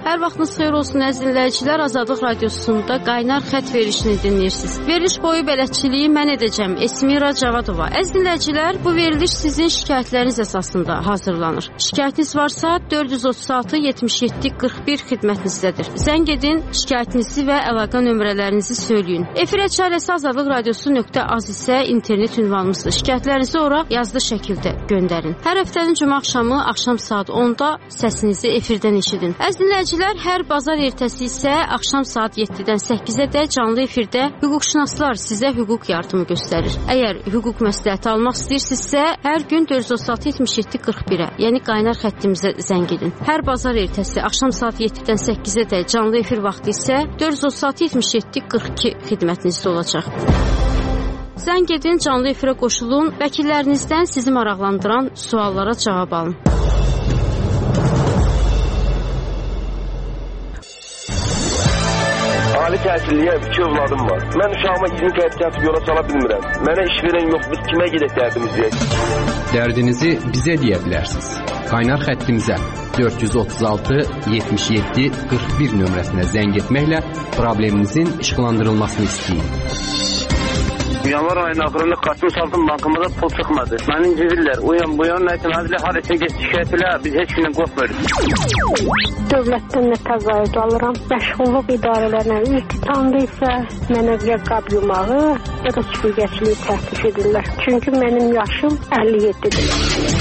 Hər vaxtınız xeyir olsun əziz dinləyicilər. Azadlıq Radiosunda qaynar xətt verilişini dinləyirsiniz. Veriliş boyu bələdçiliyi mən edəcəm. Esmira Cavadova. Əziz dinləyicilər, bu veriliş sizin şikayətləriniz əsasında hazırlanır. Şikayətiniz varsa 436 77 41 xidmətinizdədir. Zəng edin, şikayətinizi və əlaqə nömrələrinizi söyləyin. Efir əçarəsi Azadlıq Radiosu.az isə internet ünvanımızdır. Şikayətlərinizi ora yazılı şəkildə göndərin. Hər həftənin cümə axşam saat 10-da səsinizi efirdən eşidin. Əziz dinləyicilər, hər bazar ertəsi isə axşam saat 7-dən 8-ə canlı efirdə hüquqşünaslar sizə hüquq yardımı göstərir. Əgər hüquq məsləhəti almaq istəyirsinizsə, hər gün 436 77 41-ə, yəni qaynar xəttimizə zəng edin. Hər bazar ertəsi axşam saat 7-dən 8-ə canlı efir vaxtı isə 436 77 42 xidmətinizdə olacaq. Zəng edin, canlı efirə qoşulun, vəkillərinizdən sizi maraqlandıran suallara cavab alın. Ali təhsilliyə 2 övladım var. Mən uşağıma 20 qəyd kəsib yola sala bilmirəm. Mənə iş verən yox, biz kimə gedək dərdimizi deyək? Dərdinizi bizə deyə bilərsiniz. Qaynar xəttimizə 436 77 41 nömrəsinə zəng etməklə probleminizin işıqlandırılmasını istəyin. Yanvar ayının axırında kartını saldım, bankamıza pul çıxmadı. Məni incidirlər. Bu yan nəyətəməzlə harəsə şikayət elə, biz heç gündən qorxmuyoruz. Dövlətdən nə təzayüd alıram. Məşğulluq idarələrinə iltitamda isə mənə ya qab yumağı, ya da süpürgəçiliyi təklif edirlər. Çünki mənim yaşım 57-dir.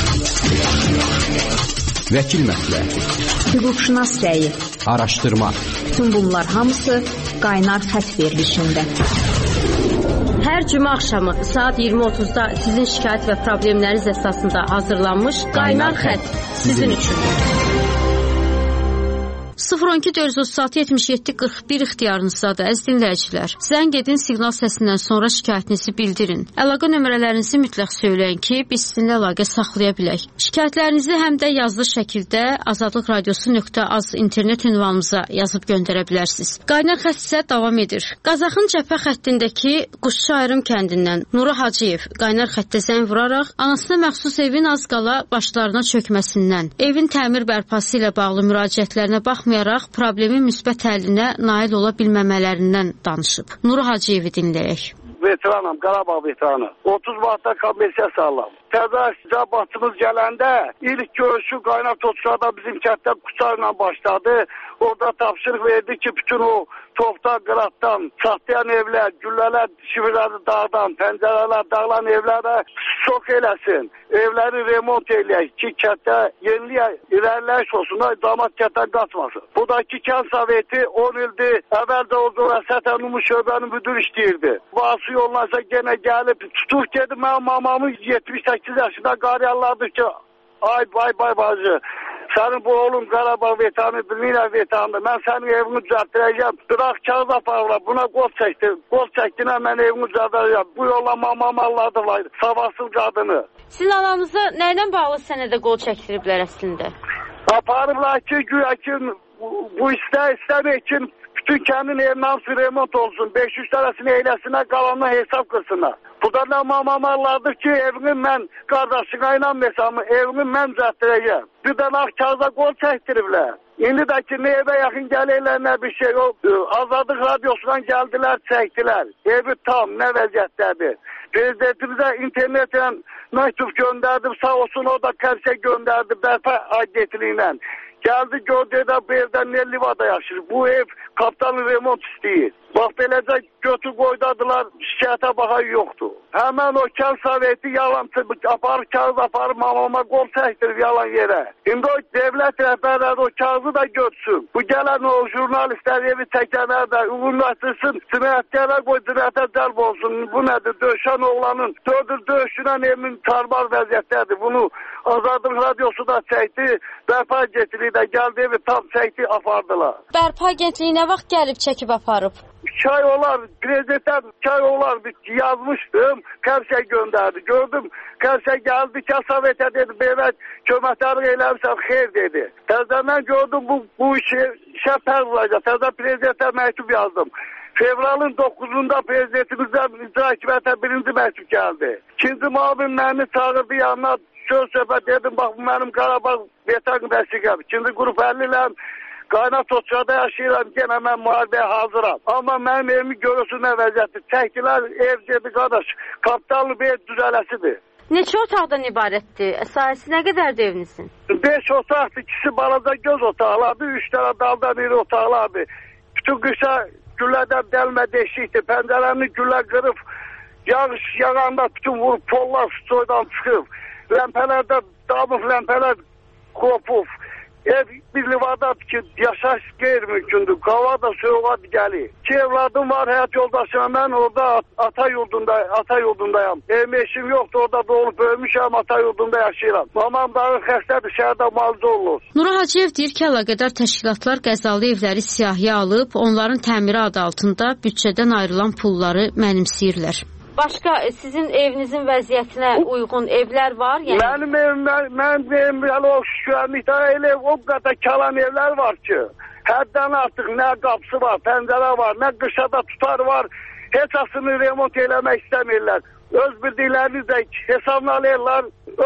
Vəkil məsləhəti, hüquqşünas rəyi, araşdırma. Bütün bunlar hamısı qaynar xətt verilişində. Hər cümə axşamı saat 20:30-da sizin şikayət və problemləriniz əsasında hazırlanmış qaynar xətt sizin üçün. 012 436 77 41 ixtiyarınızdadır, əziz dinləyicilər. Zəng edin, siqnal səsindən sonra şikayətinizi bildirin. Əlaqə nömrələrinizi mütləq söyləyin ki, biz sizinlə əlaqə saxlaya bilək. Şikayətlərinizi həm də yazılı şəkildə Azadlıq Radiosu.az internet ünvanımıza yazıb göndərə bilərsiniz. Qaynar xətt isə davam edir. Qazaxın cəbhə xəttindəki Quşçu Ayrım kəndindən Nuru Hacıyev qaynar xəttə zəng vuraraq anasına məxsus evin az qala başlarına çökməsindən, evin təmir bərpası ilə bağlı müraciətlərinə baxmayaraq problemin müsbət həllinə nail ola bilməmələrindən danışıb. Nuru Hacıyevi dinləyək. Veteranım, Qarabağ veteranı. 30 vaxtda kommersiya sağlam. Təzə cəbhatımız gələndə ilk görüşü qaynar toçlarda bizim kənddə Quçarla başladı. Orada tapşırıq verdi ki, bütün o toftan, qıratdan, çatlayan evlər, güllələr, şivirləri dağdan, pəncərələr, dağılan evlərə şok eləsin. Evləri remont eləyək ki, kənddə yeniliyə irəliləyiş olsun, damat kənddən qaçmasın. Buradakı kənd soveti 10 ildir, əvvəldə oldu və sətən Ümumi şöbənin müdür işləyirdi. Bası yollansa genə gəlib, tutuq dedi, mənim mamamın 78 yaşında qariyarlardır ki, ay bacı. Sənin bu oğlum Qarabağ veteranı, bilmirəm veterandır. Mən sənin evini düzəltdirəcəm. Bıraq kağız aparırlar. Buna qol çəkdi. Qol çəkdinə mən evimi düzəltdirəcəm. Bu yolla mamam alladılar. Savasız qadını. Sizin anamızı nəylə bağlı sənədə qol çəkdiriblər əslində? Aparıblar ki, güya ki, bu istəmək ki, bütün kəndin evinin remont olsun. 500 tərəsini eyləsinə, qalanına hesab qırsınlar. Burada da mamamarlardır ki, evini mən qardaşına inanmırsam, evini mən düzəltdirəcəm. Bir də kağıza qol çəkdiriblər. İndi də ki, nə evə yaxın gəlirlər, nə bir şey yok. Azadlıq Radiosu'dan gəldilər, çəkdilər. Evi tam, nə vəziyyətdədir. Prezidentimizə internetlə məktub göndərdim, sağ olsun o da kərsə göndərdi, bərpa agentliğiyle. Geldi gördü də bu evdən ne livada yaşır. Bu ev kaptanın remont istəyir. Bax beləcə götür qoydadılar, şikayətə baxan yoxdur. Həmən o kənd soveti yalançı aparır, kağız aparır, mamama qol çəkdirib yalan yerə. İndi o devlet rəhbərləri o kağızı da götsün. Bu gələn o jurnalistlər evi çəkənlər də ünvanlaşdırsın, cinayətlərə qoy, cinayətə cəlb olsun. Bu nədir? Döşən oğlanın döyüşünən evimin tarbar vəziyyətdədir. Bunu Azadlıq Radiosu da çəkdi, bərpa agentliyi də gəldi, evi tam çəkdi, apardılar. Bərpa agentliyi nə vaxt gəlib çəkib aparıb? 2 ay olar, prezidentdən 2 ay olar yazmışdım, Kərsə göndərdi. Gördüm, Kərsə gəldi, Kəsavetə dedi, belə köməkləri eləmişsən, xeyr dedi. Təzədən gördüm, bu işə pər vuracaq. Təzə prezidentə məktub yazdım. Fevralın 9'unda prezidentimizdən icra hakimiyyətə 1-ci məktub gəldi. 2-ci müavin məni çağırdı yanına, söz söhbət dedim, bax bu mənim Qarabağ veteran vəsiqəm. 2-ci qrup 50'ləm, Qaynar Toçkada yaşayıram, yenə mən müharibəyə hazıram. Amma mənim evimi görürsün nə vəziyyətdir. Çəkdilər, ev dedi, qardaş, kapitallı bir ev düzələsidir. Neçə otaqdan ibarətdir? Sahəsi nə qədərdir evinizin? 5 otaqdır, ikisi balaca göz otaqlardır, 3 dənə dalda bir otaqlardır. Bütün qışa güllədən dəlmə deşikdir, pəncərəni güllə qırıb, yağış yağanda bütün vurub, pollar soydan çıxıb, ləmpələrdə damıb, ləmpələr qopub. Ev bir livadadır ki, yaşayış qeyri-mümkündür. Qava da soğuğa gəlir. 2 evladım var, həyat yoldaşına. Mən orada ata yurdundayam. Evim eşim yoxdur, orada doğulub böyümüşəm, ata yurdunda yaşayıram. Mamam dağı xəstədir, şəhərdə müalicə olunur. Nura Hacıyev deyir ki, əlaqədar təşkilatlar qəzalı evləri siyahıya alıb, onların təmiri adı altında büdcədən ayrılan pulları mənimsəyirlər. Başqa sizin evinizin vəziyyətinə uyğun evlər var? Yəni... Mənim evim o şükürlükdə elə o qədər kalan evlər var ki, həddən artıq nə qapısı var, pəncərə var, nə qışada tutar var, heç asını remont eləmək istəmirlər. Öz bildiklərini də hesablayırlar,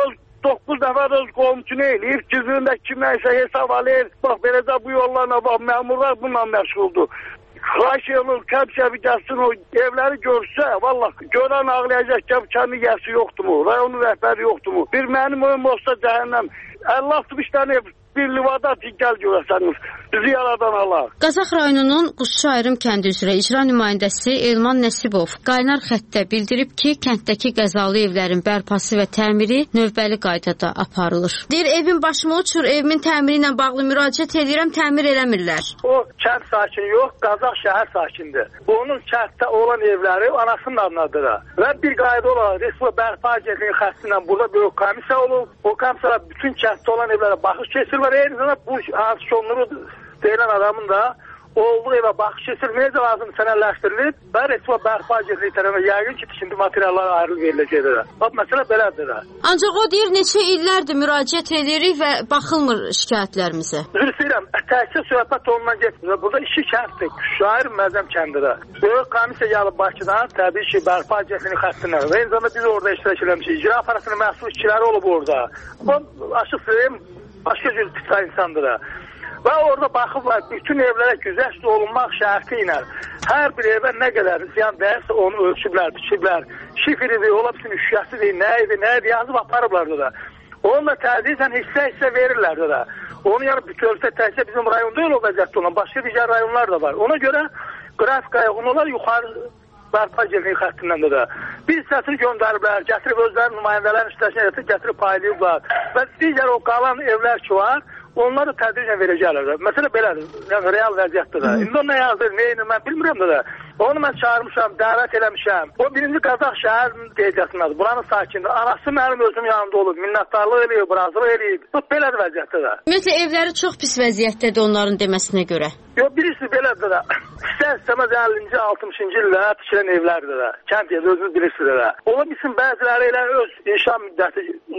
9 nəfər öz qomçunu eləyir, cüzündə kimlərsə hesab alır, bax beləcə bu yollarla bax, məmurlar bununla məşğuldur. Xahiş edilir, kəmşəvi gəlsin o evləri görsə, vallahi görən ağlayacaq ki, kəndi yəsi yoxdur mu, rayonun rəhbəri yoxdur mu? Bir mənim oyum olsa cəhənnəm, 50-60 dənə ev bir livada gəl görəsəniz, bizi yaradan Allah. Qazax rayonunun Quşçuayrım kəndi üzrə icra nümayəndəsi Elman Nəsibov qaynar xəttdə bildirib ki, kənddəki qəzalı evlərin bərpası və təmiri növbəli qaydada aparılır. Deyir, evin başıma uçur, evimin təmiri ilə bağlı müraciət edirəm, təmir eləmirlər. O kənd sakini yox, Qazax şəhər sakindir. Onun kənddə olan evləri anasının adındadır. Və bir qayda olaraq Respublika Bərpa Agentliyi xəstindən burada bir komissiya olub. O komissiya bütün kənddə olan evlərə baxış keçirir. Eyni zamanda bu şonları deyilən adamın da olduğu evə baxış keçirilməyəcə lazım sənədləşdirilib və Respublika Bərpa Agentliyi tərəfindən yəqin ki, tikinti materialları ayrılıb veriləcəkdir. Bax, məsələ belədir. Ancaq o deyir, neçə illərdir müraciət edirik və baxılmır şikayətlərimizə. Üzr istəyirəm, təkcə söhbət onunla getmir. Burada 2 kənddir, Quşçuayrım, Məzəm kəndidir. Böyük komissiya gəlib Bakıdan, təbii ki, Bərpa Agentliyi xəttindən və eyni zamanda biz orada iştirak eləmişik. İcra aparatının məsul işçiləri olub orada. Bu, açıq söyləyim, başqa cür tiplər insandır. Və orada baxıblar, bütün evlərə güzəşt olunmaq şərti ilə hər bir evə nə qədər ziyan dəyərsə onu ölçüblər, biçiblər. Şifiridir, ola bilsin, üşüyəsidir, nə idi, yazıb aparıblar da. Onu da tədricən hissə verirlər də. Onu yəni bütövlükdə təkcə bizim rayonda elə vəziyyətdə olan, başqa digər rayonlar da var. Ona görə qrafikaya onlar yuxarı Bərpa Agentliyi xəttindən də. Bir hissəsini göndəriblər, gətirib özlərinin nümayəndələrin işləşinə gətirib paylayıblar. Və digər o qalan evlər ki var, onları tədricən verəcəklər. Məsələ belədir, yəni real vəziyyətdir də. İndi o nə yazdır, neyini mən bilmirəm də. Onu mən çağırmışam, dəvət eləmişəm. O birinci Qazax şəhərinin deyəcəsinədir. Buranın sakindir. Anası mənim özüm yanımda olub. Minnətdarlıq eləyib, razılıq eləyib. Bu belədir vəziyyətdir də. Ümumiyyətlə evləri çox pis vəziyyətdədir onların deməsinə görə. Yox, birisi belədir də. İstər-istəməz 50-ci, 60-cı ildə tikilən evlərdir də. Kənd yeri özünüz bilirsiniz də. Ola bilsin bəziləri elə öz inşa müddəti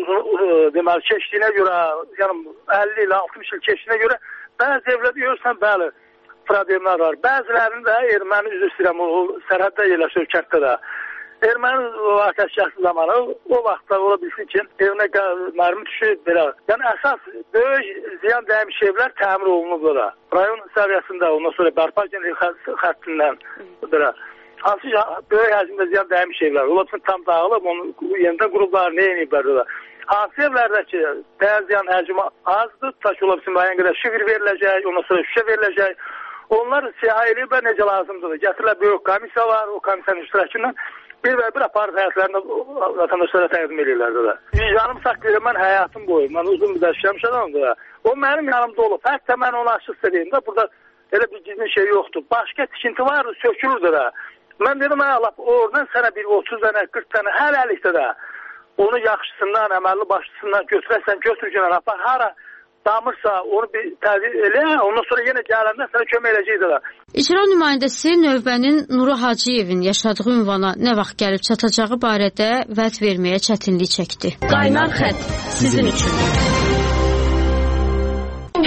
deməli keçdiyinə görə, yəni 50 ilə 60 il keçdiyinə görə bəzi evlərdə görürsən, bəli, problemlər var. Bəzilərinin də erməni üzr istəyirəm, o sərhəddə yerləşir kənddə də. Erməni atəşkəsi zamanı o vaxtda ola bilsin ki, evinə mərmi düşür, belə. Yəni əsas böyük ziyan dəymiş evlər təmir olunub da. Rayon səviyyəsində, ondan sonra Bərpa Agentliyi xəttindən belə. Hansı böyük həcmdə ziyan dəymiş evlər. Ola bilsin tam dağılıb, onu yenidən qurublar, nə yeniblər da. Hansı evlərdə ki, dəyər ziyan həcmi azdır, tutaq ki, ola bilsin müəyyən qədər şifir veriləcək, ondan sonra şüşə veriləcək. Onlar siyah eləyiblər necə lazımdır. Gətirirlər böyük komissiya var, o komissiyanın iştirakından bir və bir aparat həyatlarında vətəndaşlara təqdim edirlər də. Vicdanım saxlayır, mən həyatım boyu, mən uzun müddət işləmiş adamdır da. O mənim yanımda olub. Hətta mən onu açıq istədiyim də, burada elə bir gizli şey yoxdur. Başqa tikinti vardı, sökülürdü də. Mən dedim, oradan sənə bir 30 dənə, 40 dənə, hələlikdə də onu yaxşısından, əməlli başlısından götürərsən, götürgən apar, hara damırsa onu bir təzir elə, ondan sonra yenə gələndə sənə kömək eləyəcəkdir də. İcra nümayəndəsi növbənin Nuru Hacıyevin yaşadığı ünvana nə vaxt gəlib çatacağı barədə vəd verməyə çətinlik çəkdi. Qaynar xətt sizin üçün. Heç kim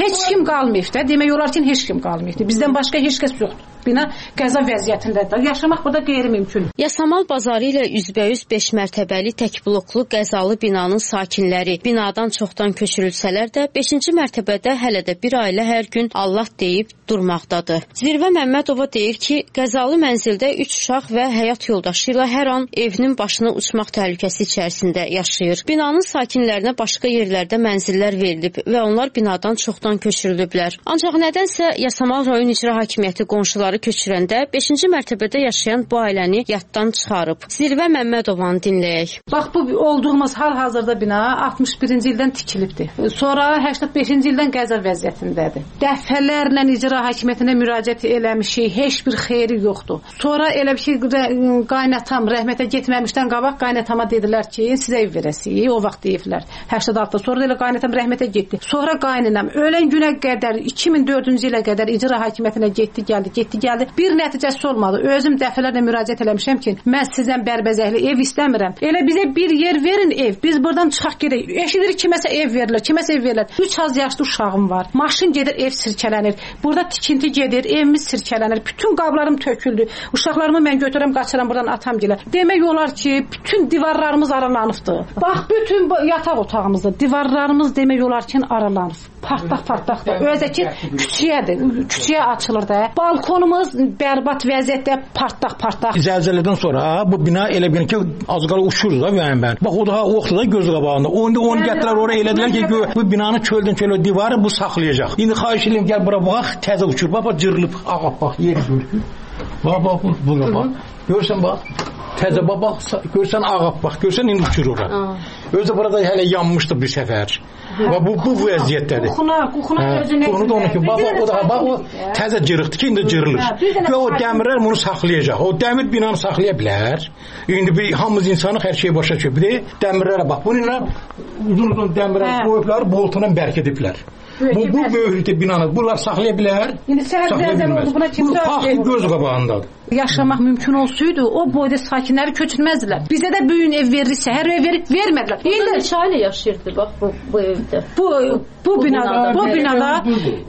qalmayıb da. Demək olar ki, heç kim qalmayıb. Bizdən başqa heç kəs yoxdur. Bina qəza vəziyyətindədir. Yaşamaq burada qeyri-mümkün. Yasamal bazarı ilə üzbəyüz 5 mərtəbəli tək bloklu qəzalı binanın sakinləri binadan çoxdan köçürülsələr də 5-ci mərtəbədə hələ də bir ailə hər gün Allah deyib durmaqdadır. Zirvə Məmmədova deyir ki, qəzalı mənzildə 3 uşaq və həyat yoldaşı ilə hər an evinin başına uçmaq təhlükəsi içərisində yaşayır. Binanın sakinlərinə başqa yerlərdə mənzillər verilib və onlar binadan çoxdan köçürülüblər. Ancaq nədənsə Yasamal rayon icra hakimiyyəti qonşuları köçürəndə 5-ci mərtəbədə yaşayan bu ailəni yaddan çıxarıb. Zirvə Məmmədovanı dinləyək. Bax, bu olduğumuz hal-hazırda bina 61-ci ildən tikilibdir. Sonra 85-ci ildən qəza vəziyyətindədir. Dəfələrlə icra hakimiyyətinə müraciət eləmişik, heç bir xeyri yoxdur. Sonra elə bir şey qaynatam rəhmətə getməmişdən qabaq qaynatama dedilər ki, sizə ev verəsinik. O vaxt deyiblər. 86-da sonra elə qaynatam rəhmətə getdi. Sonra qaynanam ölən günə qədər 2004-cü ilə qədər icra hakimiyyətinə getdi, gəldi. Bir nəticəsi olmadı. Özüm dəfələrlə müraciət eləmişəm ki, mən sizdən bərbəzəkli ev istəmirəm. Elə bizə bir yer verin ev. Biz buradan çıxaq gedək. Eşidirik kiməsə ev verirlər. 3 az yaşlı uşağım var. Maşın gedir, ev sirkələnir. Burada tikinti gedir, evimiz sirkələnir. Bütün qablarım töküldü. Uşaqlarımı mən götürəm, qaçıram buradan atam gilə. Demək olar ki, bütün divarlarımız aralanıbdı. Bax, bütün yataq otağımızda divarlarımız demək olar ki, aralanıb. Partaq-partaqdır. Özə ki, küçüyə açılır da. Balkonumuz bərbad vəziyyətdə partaq. Zəlzələdən sonra bu bina elə bir ki, az qala uçur da mən. Bax, o da oxtu da göz qabağında. Onu gətirər oraya elədilər ki, bu binanın çöldən divarı bu saxlayacaq. İndi xahiş edirəm, gəl bura bax, təzə uçur. Bax, cırılıb, bax, yeri görür. Bax, buna bax. Görsən bax. Təzə bax, görsən bax, görsən indi uçur ora. Özü burada hələ yanmışdı bir səfər. Və bu vəziyyətdədir. Qoxuna özünə. Onu da onu ki, bax, o təzə cırıqdır ki, indi cırılır. Və o dəmirlər bunu saxlayacaq. O dəmir binanı saxlaya bilər. İndi hamımız insanıq, hər şey başa düşür. Bir də dəmirlərə bax. Bununla uzun dəmirlər qoyublar, boltuna bərkidiblər. Bu böyüklükdə binanı bunlar saxlaya bilər. İndi səhər oldu buna kimsə. Bu faktı göz qabağındadır. Yaşamaq mümkün olsaydı, o boyda sakinləri köçürməzdilər. Bizə də böyük ev verirsə, hər ev vermədilər. İndi neçə ailə yaşayırdı bax bu evdə? Bu binada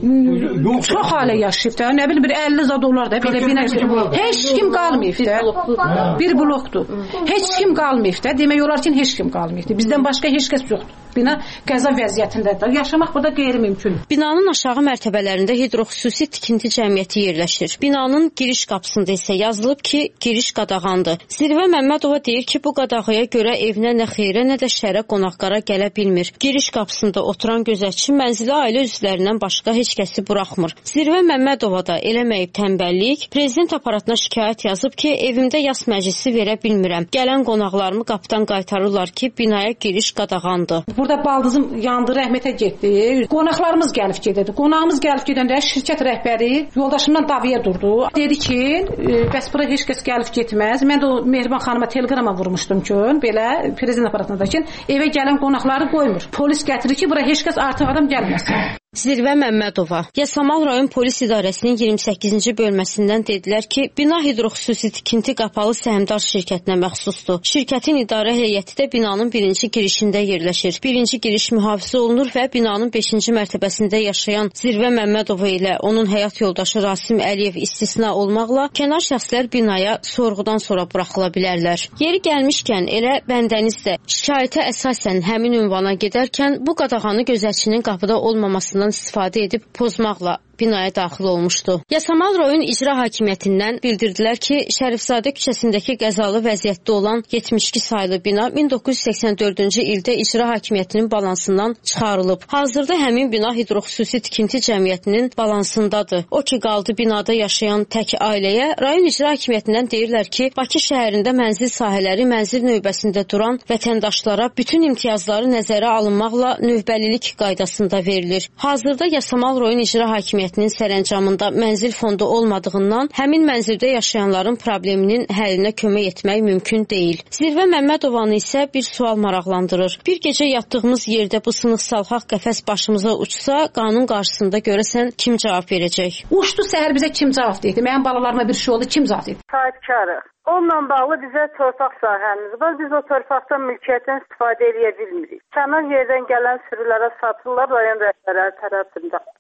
çox ailə yaşayıb da. Nə bilim bir 50 zad olar da belə bina. Heç kim qalmayıb da. Bir blokdur. Heç kim qalmayıb da. Demək olar ki, heç kim qalmayıb. Bizdən başqa heç kəs yoxdur. Bina qəza vəziyyətindədir. Yaşamaq burada qeyri-mümkün. Binanın aşağı mərtəbələrində hidroxüsusi tikinti cəmiyyəti yerləşir. Binanın giriş qapısında isə yazılıb ki, giriş qadağandır. Zirvə Məmmədova deyir ki, bu qadağaya görə evinə nə xeyrə, nə də şərə qonaqlara gələ bilmir. Giriş qapısında oturan gözətçi mənzili ailə üzvlərindən başqa heç kəsi buraxmır. Zirvə Məmmədova da eləməyib tənbəllik, prezident aparatına şikayət yazıb ki, evimdə yas məclisi verə bilmirəm. Gələn qonaqlarımı qapıdan qaytarırlar ki, binaya giriş qadağandır. Burada baldızım yandı, rəhmətə getdi. Qonaqlarımız gəlib gedirdi. Qonağımız gəlib gedəndə şirkət rəhbəri yoldaşımdan davaya durdu. Dedi ki, bəs bura heç kəs gəlib getməz. Mən də o Mehriban xanıma teleqrama vurmuşdum ki, belə prezident aparatına da ki, evə gələn qonaqları qoymur. Polis gətirir ki, bura heç kəs artıq adam gəlməsin. Zirvə Məmmədova Yasamal rayon polis idarəsinin 28-ci bölməsindən dedilər ki, bina hidroxüsusi tikinti qapalı səhmdar şirkətinə məxsusdur. Şirkətin idarə heyəti də binanın birinci girişində yerləşir. Birinci giriş mühafizə olunur və binanın 5-ci mərtəbəsində yaşayan Zirvə Məmmədova ilə onun həyat yoldaşı Rasim Əliyev istisna olmaqla kənar şəxslər binaya sorğudan sonra buraxıla bilərlər. Yeri gəlmişkən elə bəndəniz də şikayətə əsasən həmin ünvana gedərkən bu qadağanı gözətçinin qapıda olmamasından istifadə edib pozmaqla binaya daxil olmuşdu. Yasamal rayon icra hakimiyyətindən bildirdilər ki, Şərifzadə küçəsindəki qəzalı vəziyyətdə olan 72 saylı bina 1984-cü ildə icra hakimiyyətinin balansından çıxarılıb. Hazırda həmin bina hidroxüsusi tikinti cəmiyyətinin balansındadır. O ki, qaldı binada yaşayan tək ailəyə rayon icra hakimiyyətindən deyirlər ki, Bakı şəhərində mənzil sahələri mənzil növbəsində duran vətəndaşlara bütün imtiyazları nəzərə alınmaqla növbəlilik qaydasında verilir. Hazırda Yasamal rayon icra hakimiyyətinin sərəncamında mənzil fondu olmadığından həmin mənzildə yaşayanların probleminin həllinə kömək etmək mümkün deyil. Zirvə Məmmədovanı isə bir sual maraqlandırır. Bir gecə yatdığımız yerdə bu sınıq-salxaq qəfəs başımıza uçsa, qanun qarşısında görəsən kim cavab verəcək? Uçdu səhər bizə kim cavab verdi? Mənim balalarıma bir şey oldu, kim cavab verdi? Sahibkarıq. Onunla bağlı bizə torpaq sahəmiz var. Biz o torpaqdan mülkiyyətdən istifadə edə bilmirik. Kənar yerdən gələn sürülərə satırlar rayon rəhbərləri tərəfindən.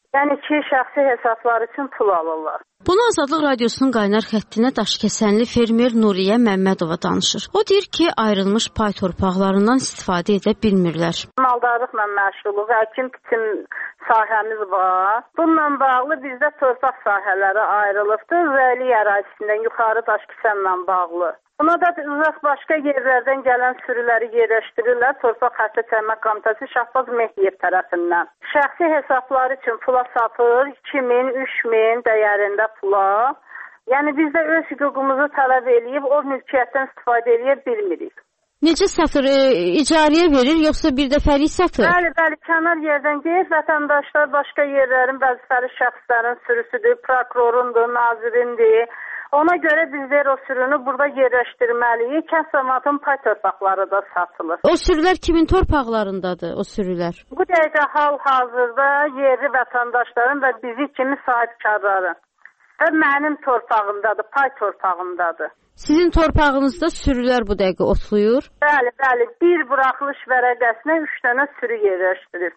Yəni ki, şəxsi hesablar üçün pul alırlar. Bunu Azadlıq Radiosunun qaynar xəttinə daşkəsənli fermer Nuriyə Məmmədova danışır. O deyir ki, ayrılmış pay torpaqlarından istifadə edə bilmirlər. Maldarlıqla məşğuluq, əkin-biçin sahəmiz var. Bununla bağlı bizdə torpaq sahələri ayrılıbdır. Rəyli ərazisindən yuxarı daşkəsənlə bağlı. Buna da uzaq başqa yerlərdən gələn sürüləri yerləşdirirlər Torpaq Xətti Təmin Komitəsi Şahbaz Mehdiyev tərəfindən. Şəxsi hesabları üçün pula satır, 2000, 3000 dəyərində pula. Yəni biz də öz hüququmuzu tələb edib o mülkiyyətdən istifadə edə bilmirik. Necə satır? İcarəyə verir, yoxsa bir dəfəlik satır? Bəli, kənar yerdən deyir, vətəndaşlar başqa yerlərin vəzifəli şəxslərin sürüsüdür, prokurorundur, nazirindir. Ona görə bizlər o sürünü burada yerləşdirməliyik. Kəsəmatın pay torpaqları da satılır. O sürülər kimin torpaqlarındadır, o sürülər? Bu dəqiqə hal-hazırda yerli vətəndaşların və bizi kimi sahibkarların və mənim torpağımdadır, pay torpağımdadır. Sizin torpağınızda sürülər bu dəqiqə otlayır? Bəli, bir buraxılış vərəqəsinə 3 dənə sürü yerləşdirir.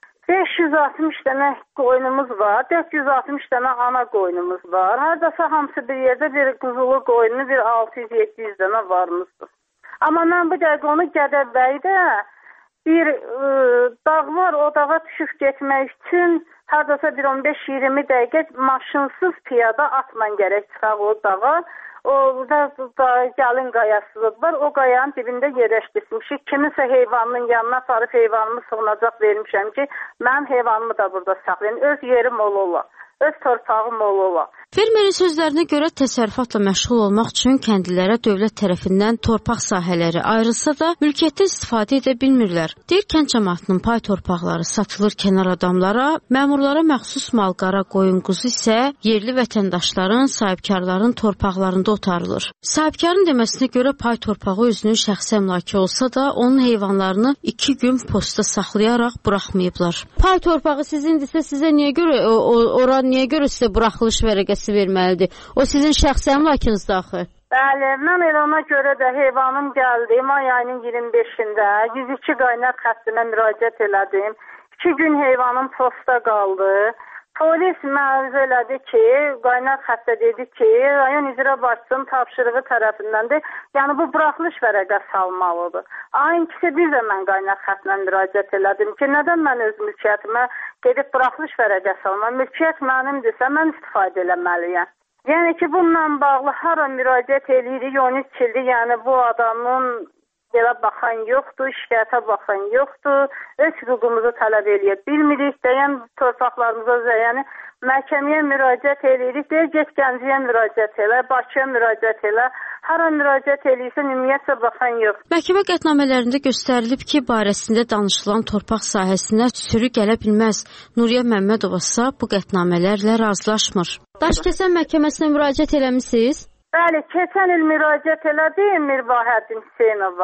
560 dənə qoyunumuz var, 460 dənə ana qoyunumuz var. Haradasa hamısı bir yerdə bir quzulu qoyunu, bir 600-700 dənə varımızdır. Amma mən bu dəqiqə onu Gədəbəydə bir dağ var, o dağa düşüb getmək üçün haradasa bir 15-20 dəqiqə maşınsız piyada atla gərək çıxaq o dağa. Orada gəlin qayası var. O qayanın dibində yerləşdirmişik. Kiminsə heyvanının yanına aparıb heyvanımı sığınacaq vermişəm ki, mənim heyvanımı da burada saxlayın. Öz yerim ola, öz torpağım ola. Fermerin sözlərinə görə təsərrüfatla məşğul olmaq üçün kəndlilərə dövlət tərəfindən torpaq sahələri ayrılsa da mülkiyyətdən istifadə edə bilmirlər. Deyir, kənd cəmaatının pay torpaqları satılır kənar adamlara, məmurlara məxsus malqara, qoyun, quzu isə yerli vətəndaşların, sahibkarların torpaqlarında otarılır. Sahibkarın deməsinə görə pay torpağı özünün şəxsi əmlakı olsa da, onun heyvanlarını 2 gün postda saxlayaraq buraxmayıblar. Pay torpağı sizindirsə, sizə niyə görə ora niyə görə sizə buraxılış vərəqəsi verməlidir? O sizin şəxsi əmlakınızda axı. Bəli, mən elə ona görə də heyvanım gəldi. May ayının 25-də 102 qaynar xəttinə müraciət elədim. 2 gün heyvanım postda qaldı. Polis məruzə elədi ki, qaynar xəttə dedi ki, rayon icra başçısının tapşırığı tərəfindəndir. Yəni bu buraxılış vərəqəsi almalıdır. Ayın ikisi bir də mən qaynar xəttlə müraciət elədim ki, nədən mən öz mülkiyyətimə gedib buraxılış vərəqəsi almam? Mülkiyyət mənimdirsə, mən istifadə eləməliyəm. Yəni ki, bununla bağlı hara müraciət eləyirik, 13 ildir, yəni bu adamın belə baxan yoxdur, şikayətə baxan yoxdur, öz hüququmuzu tələb eləyə bilmirik, deyən torpaqlarımıza, yəni məhkəməyə müraciət eləyirik, deyir, get Gəncəyə müraciət elə, Bakıya müraciət elə, hara müraciət eləyirsə, ümumiyyətlə baxan yox. Məhkəmə qətnamələrində göstərilib ki, barəsində danışılan torpaq sahəsinə sürü gələ bilməz. Nuriyə Məmmədova isə bu qətnamələrlə razılaşmır. Daşkəsən məhkəməsinə müraciət eləmisiniz? Bəli, keçən il müraciət elədim Mir Vahəddin Hüseynova.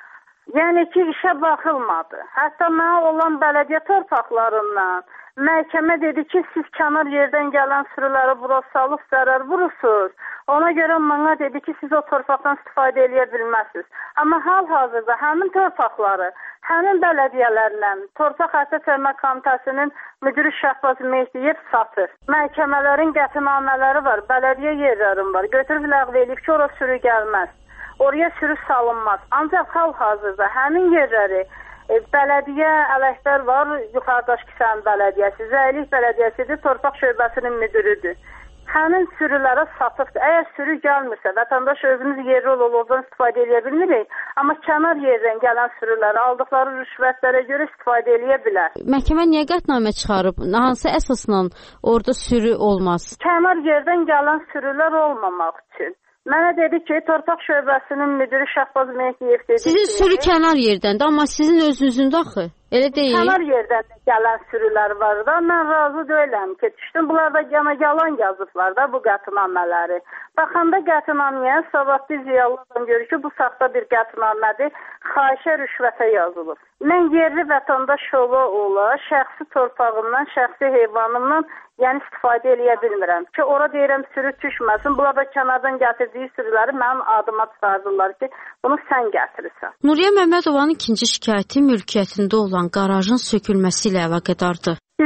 Yəni ki, işə baxılmadı. Hətta mənə olan bələdiyyə torpaqlarından məhkəmə dedi ki, siz kənar yerdən gələn sürüləri bura salıb zərər vurursunuz. Ona görə mənə dedi ki, siz o torpaqdan istifadə edə bilməzsiniz. Amma hal-hazırda həmin torpaqları həmin bələdiyyələrlə Torpaq Xətti Təmin Komitəsinin müdiri Şahbaz Mehdiyev satır. Məhkəmələrin qətnamələri var, bələdiyyə yerlərim var. Götürüb ləğv edib ki, ora sürü gəlməz. Oraya sürü salınmaz. Ancaq hal-hazırda həmin yerləri bələdiyyə ələklər var, yuxarıdaşkısan bələdiyyəsi, Zəylik bələdiyyəsidir, Torpaq şöbəsinin müdürüdür. Həmin sürülərə satıbdır. Əgər sürü gəlmirsə, vətəndaş özümüz yerli olacaqdan istifadə edə bilmirik, amma kənar yerdən gələn sürüləri aldıqları rüşvətlərə görə istifadə edə bilər. Məhkəmə niyə qətnamə çıxarıb? Hansı əsasla orada sürü olmaz? Kənar yerdən gələn sürülər olmamaq üçün. Mənə dedi ki, Torpaq şöbəsinin müdiri Şahbaz Mehdiyev dedi ki... Sizin sürü kənar yerdəndir, amma sizin özünüzdə axı. Elə deyil. Kənar yerdən gələn sürülər var da, mən razı deyiləm ki, düşdüm. Bunlar da yalan yazıblar da bu qətnamələri. Baxanda qətnaməyə savadlı ziyalıdan görür ki, bu saxta bir qətnamədir, xahişə rüşvətə yazılıb. Mən yerli vətəndaş ola, şəxsi torpağımdan, şəxsi heyvanımdan yəni istifadə eləyə bilmirəm ki, ora deyirəm sürü düşməsin. Bunlar da kənardan gətirdiyi sürüləri mənim adıma çıxardırlar ki, bunu sən gətirirsən. Nuriyə Məmmədovanın ikinci şikayəti mülkiyyətində olan qarajın sökülməsi ilə əlaqədardır. Bizim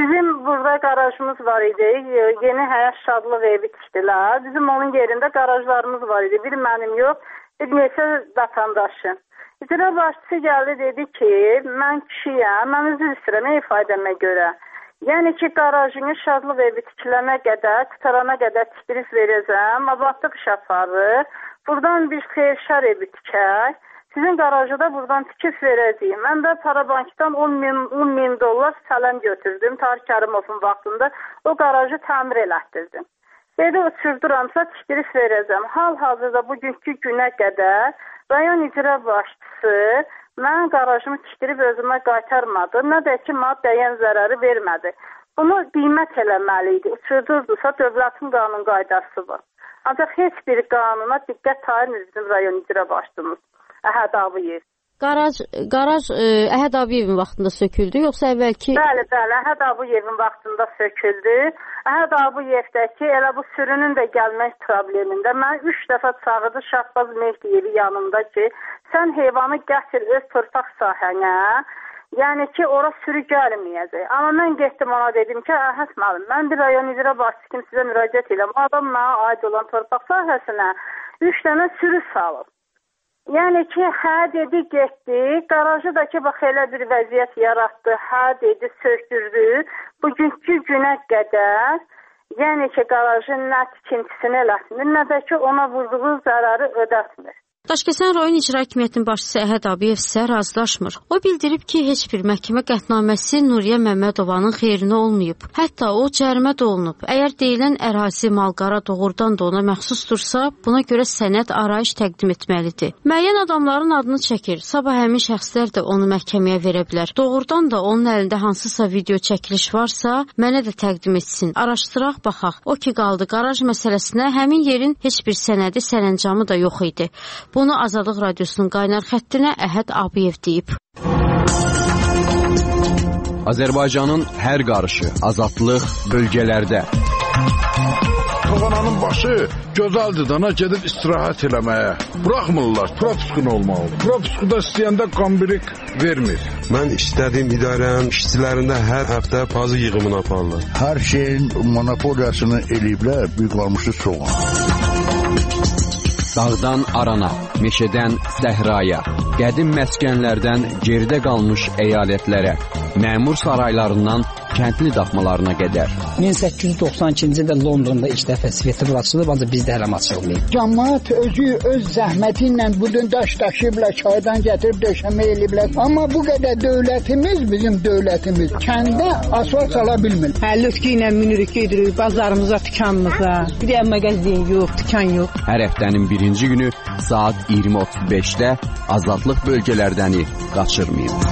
burada qarajımız var idi. Yeni həyat şadlıq evi tikdilər. Bizim onun yerində qarajlarımız var idi. Bir mənim yox, bir neçə vətəndaşın. İcra başçısı gəldi dedi ki, mən kişiyəm, mən üzr istəyirəm ifadəmə görə. Yəni ki, qarajını şadlıq evi tikilənə qədər, tutarana qədər tikdirib verəcəm, abadlıq iş aparır. Buradan bir xeyirşər evi tikək. Sizin qarajı da buradan tikib verəcəyim. Mən də Parabankdan 10 min dollar sələm götürdüm. Tarık Kərimovun vaxtında o qarajı təmir elətdirdim. Dedi, uçurduramsa tikdirib verəcəm. Hal-hazırda bugünkü günə qədər rayon icra başçısı mən qarajımı tikdirib özümə qaytarmadı. Nə də ki, mənə dəyən zərəri vermədi. Bunu qiymət eləməli idi. Uçurdurdusa dövlətin qanun qaydası var. Ancaq heç bir qanuna diqqət ayırmır bizim rayon icra başçımız. Əhəd Abiyev. Qaraj Əhəd Abiyevin vaxtında söküldü, yoxsa əvvəlki? Bəli, Əhəd Abiyevin vaxtında söküldü. Əhəd Abiyevdəki elə bu sürünün də gəlmək problemində mən 3 dəfə çağırdı Şahbaz Mehdiyevi yanımda ki, sən heyvanı gətir öz torpaq sahənə, yəni ki, ora sürü gəlməyəcək. Amma mən getdim ona dedim ki, Əhəd müəllim, mən bir rayon icra başçısı kimi sizə müraciət edirəm. Adam mənə aid olan torpaq sahəsinə 3 dənə sürü salıb. Yəni ki, hə dedi, getdi, qarajı da ki, bax, elə bir vəziyyət yaratdı, hə dedi, söktürdü. Bugünkü günə qədər, yəni ki, qarajın nə tikintisini elətmir, nə də ki, ona vurduğu zərəri ödətmir. Daşkəsən rayon icra hakimiyyətinin başçısı Əhəd Abiyev isə razılaşmır. O bildirib ki, heç bir məhkəmə qətnaməsi Nuriyə Məmmədovanın xeyrinə olmayıb. Hətta o cərimə də olunub. Əgər deyilən ərazi malqara doğrudan da ona məxsusdursa, buna görə sənəd arayış təqdim etməlidir. Müəyyən adamların adını çəkir. Sabah həmin şəxslər də onu məhkəməyə verə bilər. Doğrudan da onun əlində hansısa video çəkiliş varsa, mənə də təqdim etsin. Araşdıraq, baxaq. O ki qaldı qaraj məsələsinə, həmin yerin heç bir sənədi, sərəncamı da yox idi. Bunu Azadlıq Radiosunun qaynar xəttinə Əhəd Abiyev deyib. Azərbaycanın hər qarışı, azadlıq bölgələrdə. Toğananın başı gözəldir dana gedib istirahət eləməyə. Buraxmırlar, propiskun olmalı. Propiskuda istəyəndə qambirik vermir. Mən istədiyim idarənin işçilərində hər həftə pazı yığımını aparırlar. Hər şeyin monopoliyasını eləyiblər, bir qalmışı soğan. Dağdan arana, meşədən səhraya, qədim məskənlərdən geridə qalmış əyalətlərə, məmur saraylarından kəndli daxmalarına qədər. 1892-ci ildə Londonda ilk dəfə svetofor açılıb, ancaq bizdə hələ açılmayıb. Cəmaət özü öz zəhməti ilə bugün daş daşıyıblar, çaydan gətirib döşəmə eləyiblər. Amma bu qədər dövlətimiz, bizim dövlətimiz kəndə asfalt sala bilmir. Lütki ilə minirik, gedirik bazarımıza, dükanımıza. Bir də mağazin yox, dükan yox. Hər həftənin birinci günü saat 20:35-də azadlıq bölgələrdəni qaçırmayın.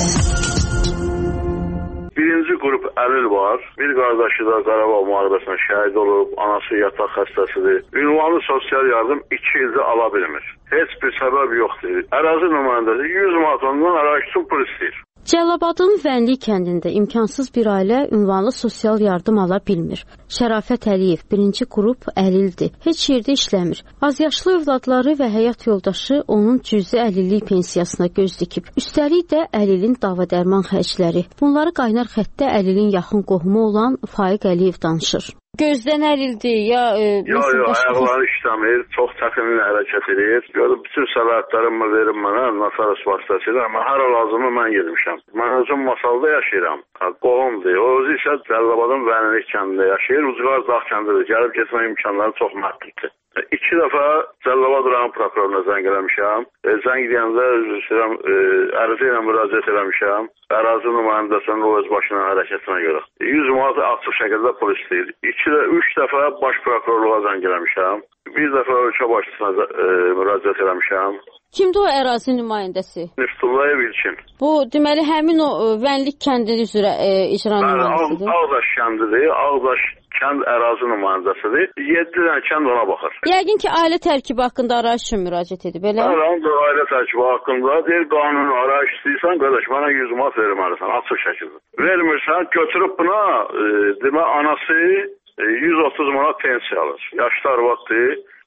Birinci qrup əlil var. Bir qardaşı da Qarabağ müharibəsində şəhid olub, anası yataq xəstəsidir. Ünvanlı sosial yardım 2 ildir ala bilmir. Heç bir səbəb yoxdur. Ərazi nümayəndəsi 100 manat ondan ərazi üçün pul istəyir. Cəlilabadın Vənli kəndində imkansız bir ailə ünvanlı sosial yardım ala bilmir. Şərafət Əliyev birinci qrup əlildir. Heç yerdə işləmir. Azyaşlı övladları və həyat yoldaşı onun cüzi əlillik pensiyasına göz dikib. Üstəlik də əlilin dava dərman xərcləri. Bunları qaynar xəttdə əlilin yaxın qohumu olan Faiq Əliyev danışır. Gözdən ərildi, ya... Yox, ayaqları işləmir, çox çətinliklə hərəkət edir. Görüb, bütün səlahiyyətlərimi verim mənə, Nasaras vasitəsilə, amma hər lazımı mən gedmişəm. Mən özüm Masalda yaşayıram, qohumdur. O özü isə Cəlilabadın Vənli kəndində yaşayır, Ucqar Dağ kəndidir. Gəlib getmə imkanları çox məhduddur. 2 dəfə Cəlilabad rayon prokuroruna zəng eləmişəm. Zəng deyəndə ərizə ilə müraciət eləmişəm. Ərazi nümayəndəsinin o öz başına hərəkətinə görə. 100 manat açıq şəkildə pul istəyir. 3 dəfə baş prokurorluğa zəng eləmişəm. Bir dəfə ölkə başçısına müraciət eləmişəm. Kimdir o ərazi nümayəndəsi? Niftullayev İlkin. Bu, deməli, həmin o Vənlik kəndinin üzrə icra nümayəndəsidir. Ağdaş kəndidir, Ağdaş kənd ərazi nümayəndəsidir. 7 dənə kənd ona baxır. Yəqin ki, ailə tərkibi haqqında arayış üçün müraciət edib, elə? Ailə tərkibi haqqında deyir, qanun arayış istəyirsən, qardaş, mənə 100 manat verməlisən, açıq şəkildə. Vermirsən, götürüb buna, demə, anası 130 manat pensiya alır. Yaşlı arvaddır,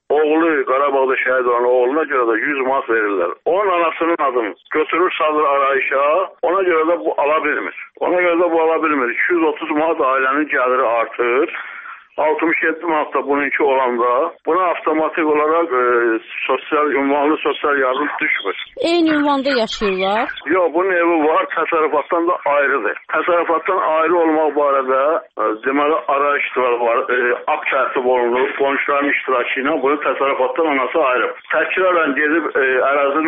oğlu Qarabağda şəhid olan oğluna görə də 100 manat verirlər. Onun anasının adını götürür salır arayışa, ona görə də bu ala bilmir. Ona görə də bu ala bilmir. 230 manat ailənin gəliri artır. 67 manat da bununki olanda buna avtomatik olaraq ünvanlı sosial yardım düşmür. Eyni ünvanda yaşayırlar? Yox, bunun evi var, təsərrüfatdan da ayrıdır. Təsərrüfatdan ayrı olmaq barədə deməli arayışlar var, akt tərtib olunur, qonşuların iştirakı ilə bunu təsərrüfatdan anası ayrı. Təkrar gedib ərazi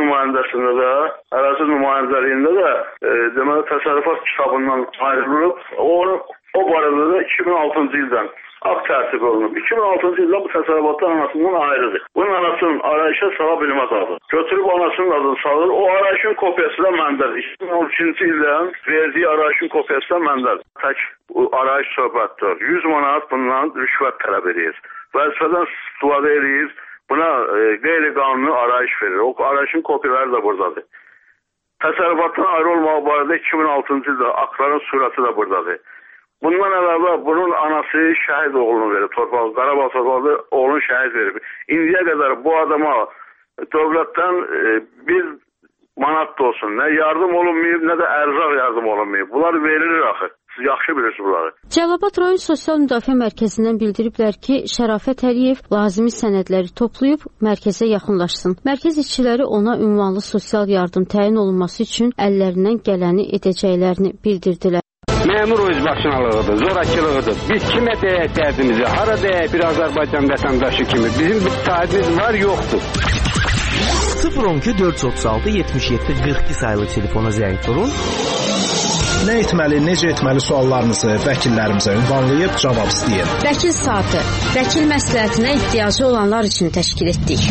nümayəndəliyində də deməli təsərrüfat kitabından ayrılıb, o barədə də 2006-cı ildən akt tərtib olunub. 2006-cı ildə bu təsərrüfatdan anasından ayrıdır. Bunun anasının arayışa sala bilməz adı. Götürüb anasının adını salır. O arayışın kopyası da məndədir. 2013-cü ildən verdiyi arayışın kopyası da məndədir. Tək arayış söhbətdir. 100 manat bundan rüşvət tələb edir. Vəzifədən istifadə edir. Buna qeyri-qanuni arayış verir. O arayışın kopyaları da buradadır. Təsərrüfatdan ayrı olmaq barədə 2006-cı ildə aktların surəti də buradadır. Bundan əlavə bunun anası şəhid oğlunu verir. Qarabağ torpaqda oğlunu şəhid verir. İndiyə qədər bu adama dövlətdən bir manat da olsun. Nə yardım olunmayıb, nə də ərzaq yardım olunmayıb. Bunlar verilir axı. Siz yaxşı bilirsiniz bunları. Cəlilabad rayon Sosial Müdafiə Mərkəzindən bildiriblər ki, Şərafət Əliyev lazımi sənədləri toplayıb mərkəzə yaxınlaşsın. Mərkəz işçiləri ona ünvanlı sosial yardım təyin olunması üçün əllərindən gələni edəcəklərini bildirdilər. Məmur özbaşınalığıdır, zorakılığıdır. Biz kimə deyək dərdimizi, hara deyək bir Azərbaycan vətəndaşı kimi. Bizim bir sahibimiz var, yoxdur. 012 436 77 42 sayılı telefona zəng vurun. Nə etməli, necə etməli suallarınızı vəkillərimizə ünvanlayıb cavab istəyin. Vəkil saatı, vəkil məsləhətinə ehtiyacı olanlar üçün təşkil etdik.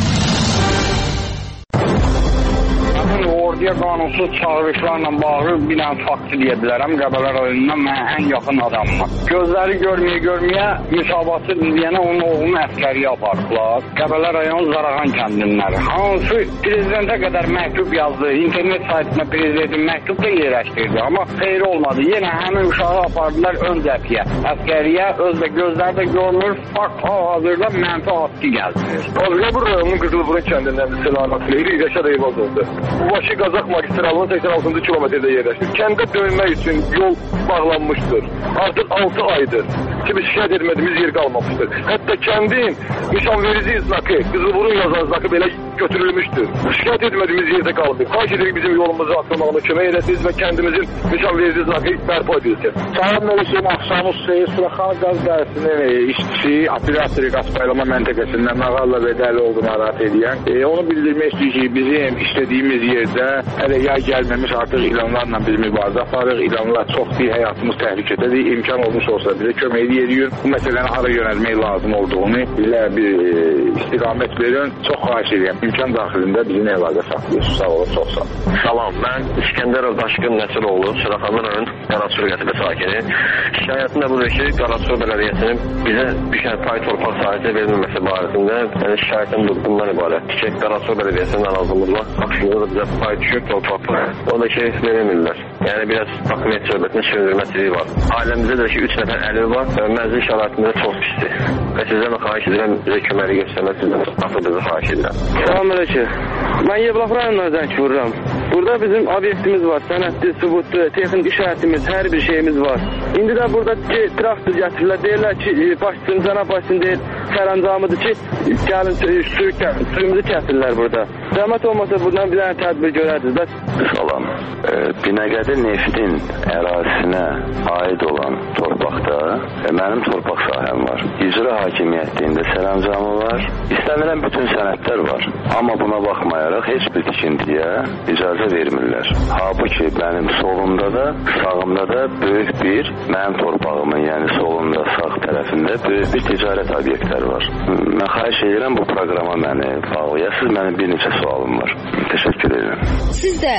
Orduya qanunsuz çağırışlarla bağlı bir dənə fakt deyə bilərəm. Qəbələ rayonundan mən ən yaxın adamım. Gözləri görməyə müsabatı deyənə onun oğlunu əskəriyə apardılar. Qəbələ rayon Zarağan kəndinləri. Hansı prezidentə qədər məktub yazdı. İnternet saytına prezidentin məktub da yerləşdirdi. Amma xeyri olmadı. Yenə həmin uşağı apardılar ön cəbhəyə. Əskəriyə özlə gözləri də görmür. Fakt hal-hazırda mənfi atki gəldirir. Qəbələ rayonunun Qızılburun kəndindən Selamat Leyli Rəşad Eyvaz oldu. Bu başı Qazaq magistralının 86-cı kilometrdə yerləşir. Kəndə dönmək üçün yol bağlanmışdır. Artıq 6 aydır ki, biz şikayət etmədiyimiz yer qalmamışdır. Hətta kəndin nişanverici znakı, Qızılburun yazan znakı belə götürülmüşdür. Şikayət etmədiyimiz yerdə qalmır. Xahiş edirik bizim yolumuzu açılmağına kömək edəsiniz və kəndimizin nişanverici znakı bərpa edilsin. Salam Mələkəm Axşamız Seyir Suraxan Qaz Dərəsinin işçisi, operator qazpaylama məntəqəsindən Nağalla Bədəli oldu narahat edən. Onu bildirmək istəyir ki, bizim işlədiyimiz yerdə hələ yay gəlməmiş artıq ilanlarla biz mübarizə aparırıq. İlanlar çox deyil, həyatımız təhlükədədir. İmkan olmuş olsa bizə kömək edirik. Bu məsələni hara yönəlmək lazım olduğunu bizə bir istiqamət verin. Çox xahiş edirəm. İmkan daxilində bizimlə əlaqə saxlayırsınız. Sağ olun, çox sağ olun. Salam, mən İskəndərov Daşqın Nəsiroğlu, Suraxanlı rayon Qarasur qəsəbə sakini. Şikayətim də budur ki, Qarasur bələdiyyəsinin bizə düşən pay torpaq sahəsi verilməməsi barəsində şikayətim bundan ibarətdir ki, Qarasur bələdiyyəsinin narazılıqla aksiyonu da bizə pay düşür torpaqlar. O da ki, verilmirlər. Yəni, biraz hakimiyyət söhbətinin süründürməsiliyi var. Ailəmizdə də ki, 3 nəfər əliv var və mənzil şəraitində çox pisdir. Və sizdən xahiş edirəm, bizə köməli göstərmək sizdən artıq bizi xahiş edirəm. Salam əleykum. Mən Yevlax rayonundan zəng vururam. Burada bizim obyektimiz var, sənədli, sübutlu, texnik işarətimiz, hər bir şeyimiz var. İndi də burada traktor gətirirlər, deyirlər ki, başçısın, cənab başçısın deyir, sərəncamıdır ki, gəlin suyumuzu kəsirlər burada. Zəhmət olmasa buradan bir dənə tədbir görərdiniz. Salam. Binəqədi Neftin ərazisinə aid olan torpaqda mənim torpaq sahəm var. İcra hakimiyyətliyində sərəncamı var. İstənilən bütün sənədlər var. Amma buna baxmayaraq heç bir tikintiyə icazə vermirlər. Halbuki mənim solumda da, sağımda da böyük bir mənim torpağımın, yəni solumda, sağ tərəfində böyük bir ticarət obyektləri var. Mən xahiş edirəm bu proqrama məni bağlayasınız. Mənim bir neçə sualım var. Təşəkkür edirəm. Siz də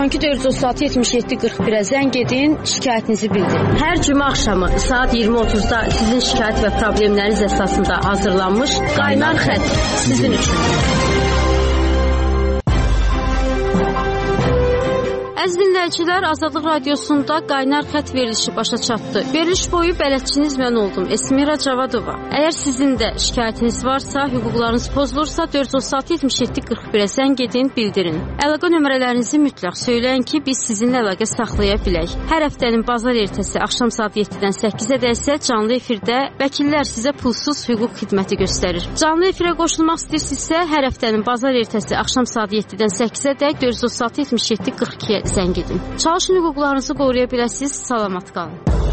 012-436-77-41-ə zəng edin, şikayətinizi bildirin. Hər cümə axşamı saat 20:30-da sizin şikayət və problemləriniz əsasında hazırlanmış Qaynar xətt sizin üçün. Əziz dinləyicilər, Azadlıq Radiosunda qaynar xətt verilişi başa çatdı. Veriliş boyu bələdçiniz mən oldum, Esmira Cavadova. Əgər sizin də şikayətiniz varsa, hüquqlarınız pozulursa 436-77-41-ə zəng edin, bildirin. Əlaqə nömrələrinizi mütləq söyləyin ki, biz sizinlə əlaqə saxlaya bilək. Hər həftənin bazar ertəsi axşam saat 7-dən 8-ə isə canlı efirdə vəkillər sizə pulsuz hüquq xidməti göstərir. Canlı efirə qoşulmaq istəyirsinizsə, hər həftənin bazar ertəsi axşam saat 7-dən 8-ə də 436-77-42-ə zəng edin. Çalışın hüquqlarınızı qoruya biləsiniz. Salamat qalın.